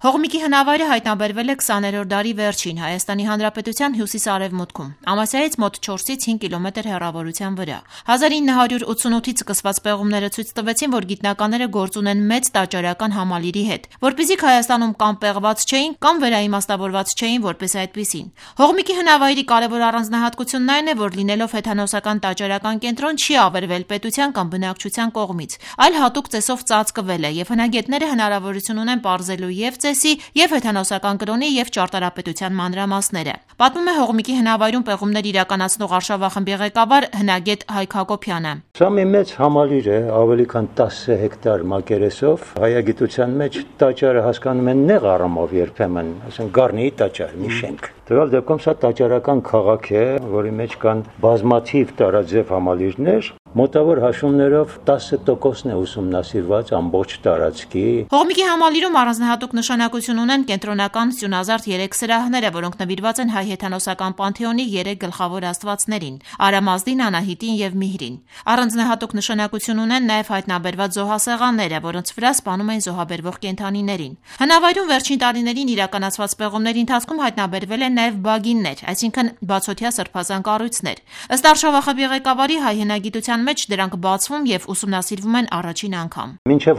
Հողմիկի հնավայրը հայտնաբերվել է 20-րդ դարի վերջին Հայաստանի Հանրապետության հյուսիս-արևմուտքում, Ամասիայից մոտ 4-ից 5 կիլոմետր հեռավորության վրա։ 1988-ից սկսված պեղումները ցույց տվեցին, որ գիտնականները գործ ունեն մեծ տաճարական համալիրի հետ, որպեսզի Հայաստանում կամ պեղված չէին, կամ վերաիմաստավորված չէին որպես այդպիսին։ Հողմիկի հնավայրի կարևոր առանձնահատկությունն այն է, որ լինելով հեթանոսական տաճարական կենտրոն չի ավերվել պետության կամ բնակչության կողմից, այլ հատուկ ծեսով ծածկվել է, եւ հնագետները հնարավորություն ունեն պարզելու եւ եւ հեթանոսական կրոնի եւ ճարտարապետության մանրամասները։ Պատմում է Հողմիկի հնավայրում պեղումներ իրականացնող Արշավախմբի ղեկավար հնագետ Հայկ Հակոբյանը։ Սա մի մեծ համալիր է, ավելի քան 10 հեկտար մակերեսով։ Հայագիտության մեջ տաճարը հասկանում են նեղ առումով երբեմն, ասենք Գառնիի տաճար, մի շենք։ Տվյալ դեպքում սա տաճարական քաղաք է, որի մեջ կան բազմաթիվ տարաձև համալիրներ, մոտավոր հաշվումներով 10%-ն է ուսումնասիրված ամբողջ տարածքի։ Հողմիկի համալիրում առանձնահատուկ նշանակություն ունեն կենտրոնական սյունազարդ 3 սրահները, որոնք նվիրված են հայ հեթանոսական պանթեոնի 3 գլխավոր աստվածներին՝ Արամազդին, Անահիտին եւ Միհրին։ Առանձնահատուկ նշանակություն ունեն նաեւ հայտնաբերված զոհասեղանները, որոնց վրա սպանում են զոհաբերվող կենդանիներին։ Հնավայրում վերջին տարիներին իրականացված պեղումների ընթացքում հայտնաբերվել են նաեւ բագիններ, այսինքն բացօթյա սրբազան կառույցներ։ Ըստ Արշավախմբի ղեկավարի, հայ հնագիտության մեջ դրանք բացվում եւ ուսումնասիրվում են առաջին անգամ։ Մինչև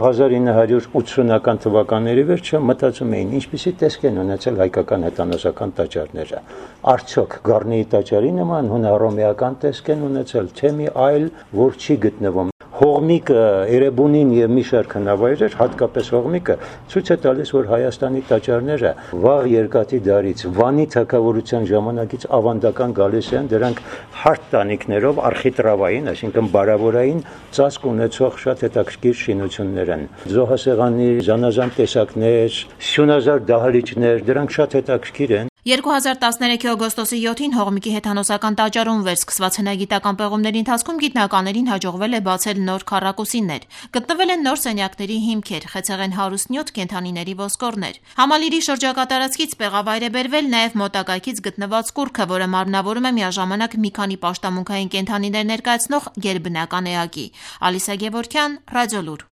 1980-ական թվականների վերջը մտածում էին, ինչպիսի տեսք են ունեցել հայկական հեթանոսական տաճարները։ Արդյոք Գառնիի տաճարի նման հունարոմեական տեսք են ունեցել, թե մի այլ, որ չի գտնվում։ Հողմիկը, Էրեբունին եւ մի շարք հնավայրեր, հատկապես Հողմիկը, ցույց է տալիս, որ Հայաստանի տաճարները վաղ երկաթի դարից, Վանի թագավորության ժամանակից ավանդական գալիս են, դրանք հարթ տանիքներով արխիտրավային, այսինքն բարավորային ծածկ ունեցող շատ հետաքրքիր շինություններ են։ Զոհասեղանի զանազան տեսակներ, սյունազարդ դահլիճներ, դրանք շատ հետաքրքիր են։ 2013 օգոստոսի 7-ին Հողմիկի հեթանոսական տաճարում վերսկսված հնագիտական պեղումների ընթացքում գիտնականներին հաջողվել է բացել նոր քառակուսիներ։ Գտնվել են նոր սենյակների հիմքեր, խեցեղեն հարուստ նյութ, կենդանիների ոսկորներ։ Համալիրի շրջակա տարածքից պեղավայր է բերվել նաև մոտակայքից գտնված կուռքը, որը մարմնավորում է միաժամանակ մի քանի պաշտամունքային կենդանիներ ներկայացնող գերբնական էակի։ Ալիսա Գևորգյան, Ռադիոլուր։